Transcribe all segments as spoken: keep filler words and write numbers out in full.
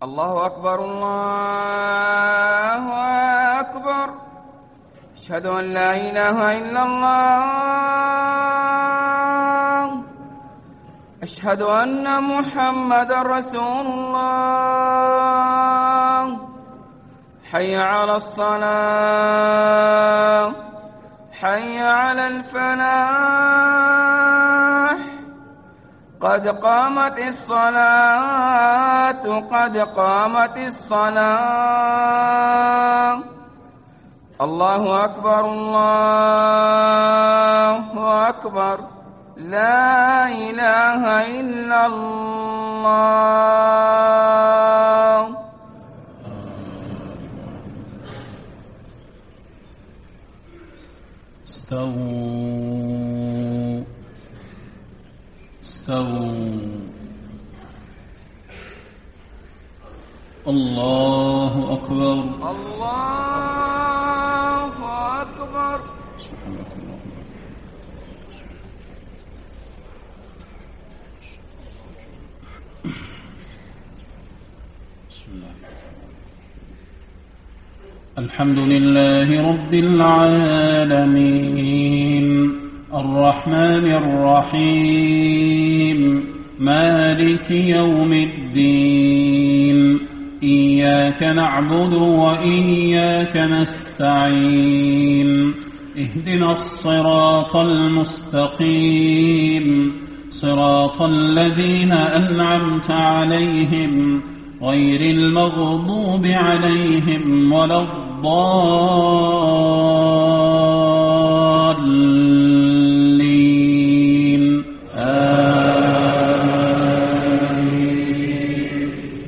الله أكبر الله أكبر. أشهد أن لا إله إلا الله. أشهد أن محمدا رسول الله. حي على الصلاة، حي على الفلاح. قد قامت الصلاة، قد قامت الصلاة. الله أكبر الله أكبر. لا إله إلا الله. استووا استووا. الله أكبر الله أكبر. الحمد لله رب العالمين الرحمن الرحيم مالك يوم الدين. إياك نعبد وإياك نستعين. اهدنا الصراط المستقيم صراط الذين أنعمت عليهم غير المغضوب عليهم ولا الضالين. آمين.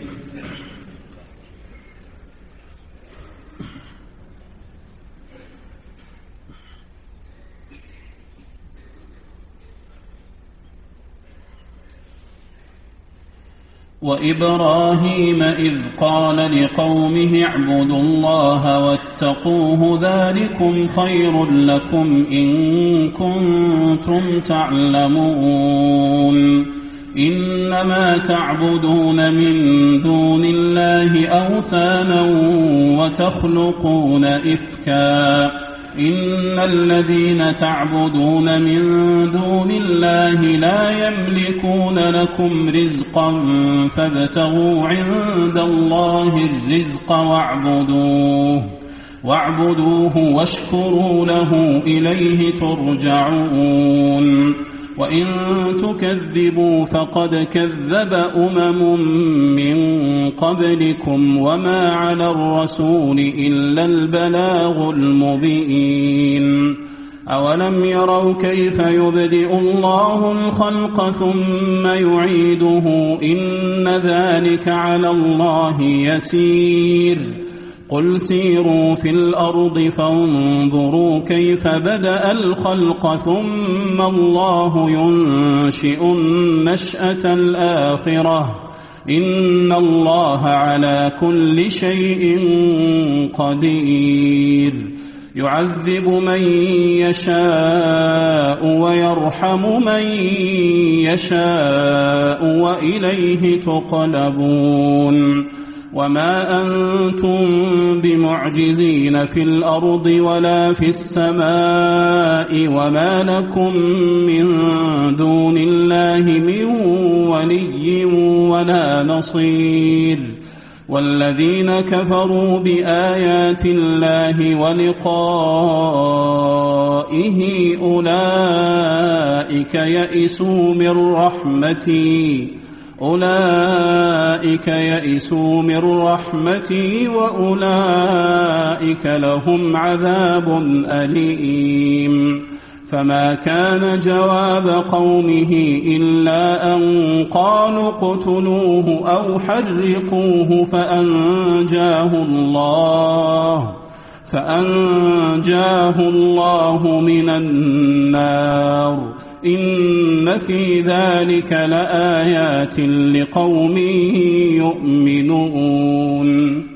وإبراهيم إذ قال لقومه اعبدوا الله واتقوه ذلكم خير لكم إن كنتم تعلمون. إنما تعبدون من دون الله أوثانا وتخلقون إفكا. إن الذين تعبدون من دون الله لا يملكون لكم رزقا فابتغوا عند الله الرزق واعبدوه واعبدوه واشكروا له إليه ترجعون. وإن تكذبوا فقد كذب أمم من قبلكم وما على الرسول إلا البلاغ المبين. أولم يروا كيف يبدئ الله الخلق ثم يعيده إن ذلك على الله يسير. قل سيروا في الأرض فانظروا كيف بدأ الخلق ثم الله ينشئ النشأة الآخرة إن الله على كل شيء قدير. يعذب من يشاء ويرحم من يشاء وإليه تقلبون. وما أنتم بمعجزين في الأرض ولا في السماء وما لكم من دون الله من ولي ولا نصير. والذين كفروا بآيات الله ولقائه أولئك يئسوا من رحمتي أولئك يئسوا من رحمتي وأولئك لهم عذاب أليم. فما كان جواب قومه إلا أن قالوا اقتلوه أو حرقوه فأنجاه الله فأنجاه الله من النار. إن في ذلك لآيات لقوم يؤمنون.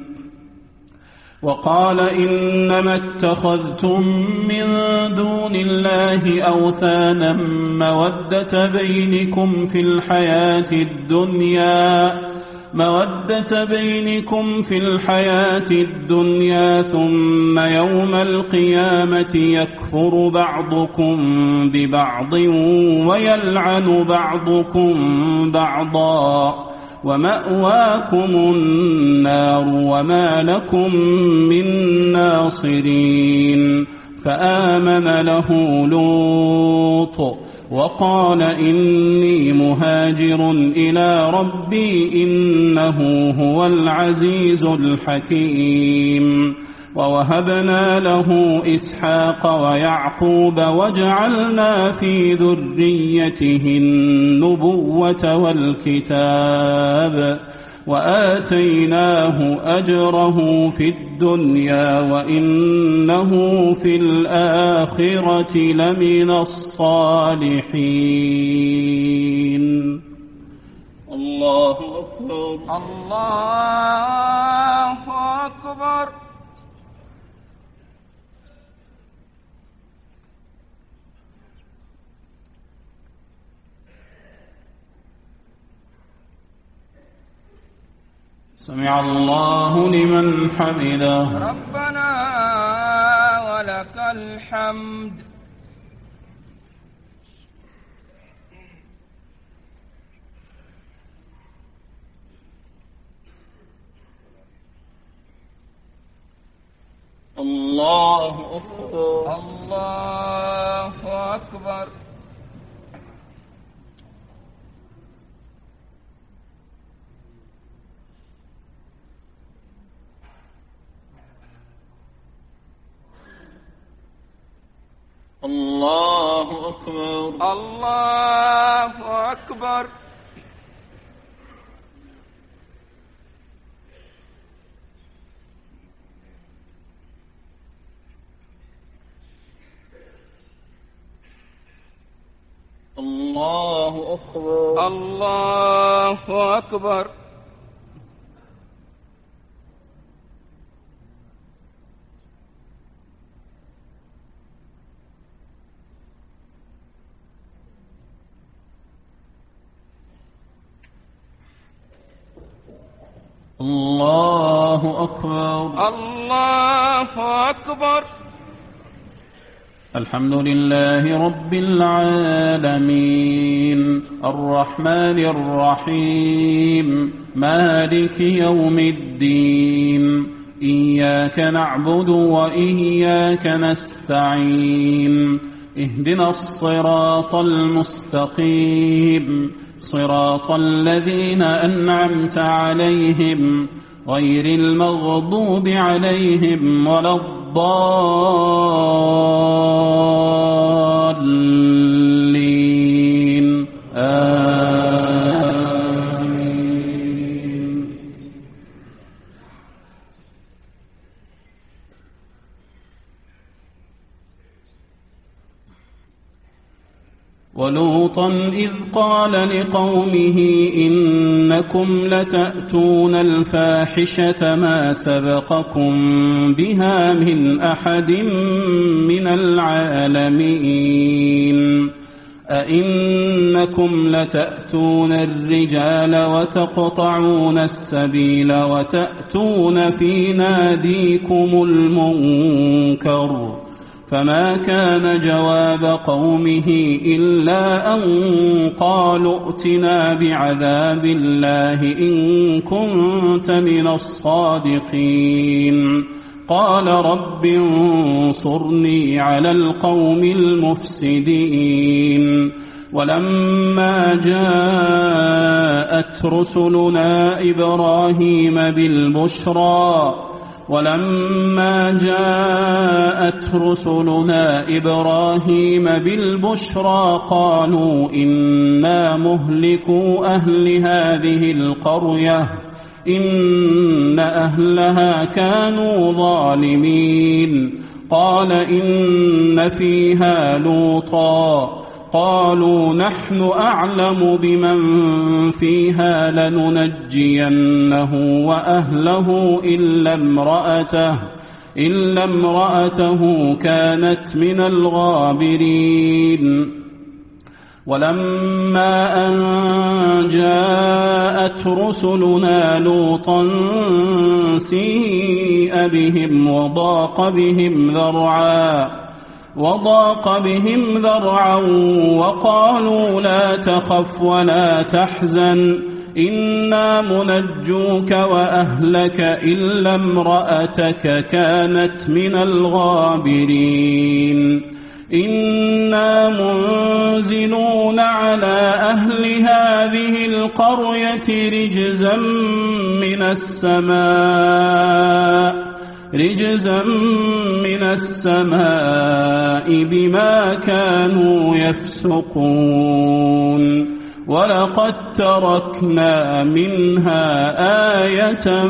وقال إنما اتخذتم من دون الله أوثانا مودة بينكم في الحياة الدنيا مودة بينكم في الحياة الدنيا ثم يوم القيامة يكفر بعضكم ببعض ويلعن بعضكم بعضا ومأواكم النار وما لكم من ناصرين. فآمن له لوط وقال إني مهاجر إلى ربي إنه هو العزيز الحكيم. ووهبنا له إسحاق ويعقوب وجعلنا في ذريته النبوة والكتاب وآتيناه أجره في الدنيا وإنه في الآخرة لمن الصالحين. الله أكبر. الله أكبر. سمع الله لمن حمده. ربنا ولك الحمد. الله أكبر. الله أكبر. الله أكبر. الله أكبر. الله أكبر. الله أكبر. الله أكبر. الله أكبر. الحمد لله رب العالمين الرحمن الرحيم مالك يوم الدين إياك نعبد وإياك نستعين اهدنا الصراط المستقيم صراط الذين أنعمت عليهم غير المغضوب عليهم ولا الضالين آمين. ولوطا إذ قال لقومه إنكم لتأتون الفاحشة ما سبقكم بها من أحد من العالمين أئنكم لتأتون الرجال وتقطعون السبيل وتأتون في ناديكم المنكر فما كان جواب قومه إلا أن قالوا ائتنا بعذاب الله إن كنت من الصادقين قال رب انصرني على القوم المفسدين. ولما جاءت رسلنا إبراهيم بالبشرى ولما جاءت رسلنا إبراهيم بالبشرى قالوا إنا مهلكو أهل هذه القرية إن أهلها كانوا ظالمين قال إن فيها لوطا قالوا نحن أعلم بمن فيها لننجينه وأهله إلا امرأته إلا امرأته كانت من الغابرين ولما أن جاءت رسلنا لوطا سيء بهم وضاق بهم ذرعا وضاق بهم ذرعا وقالوا لا تخف ولا تحزن إنا منجوك وأهلك إلا امرأتك كانت من الغابرين إنا منزلون على أهل هذه القرية رجزا من السماء رجزا من السماء بما كانوا يفسقون ولقد تركنا منها آية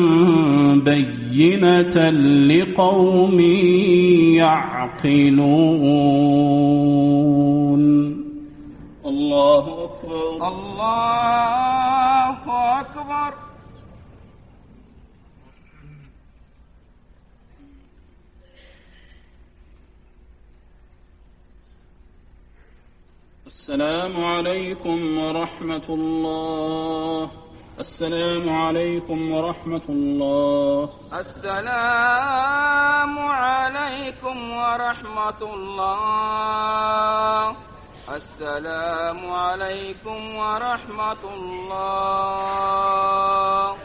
بينة لقوم يعقلون. الله أكبر. الله أكبر. السلام عليكم ورحمة الله. السلام عليكم ورحمة الله. السلام عليكم ورحمة الله. السلام عليكم ورحمة الله.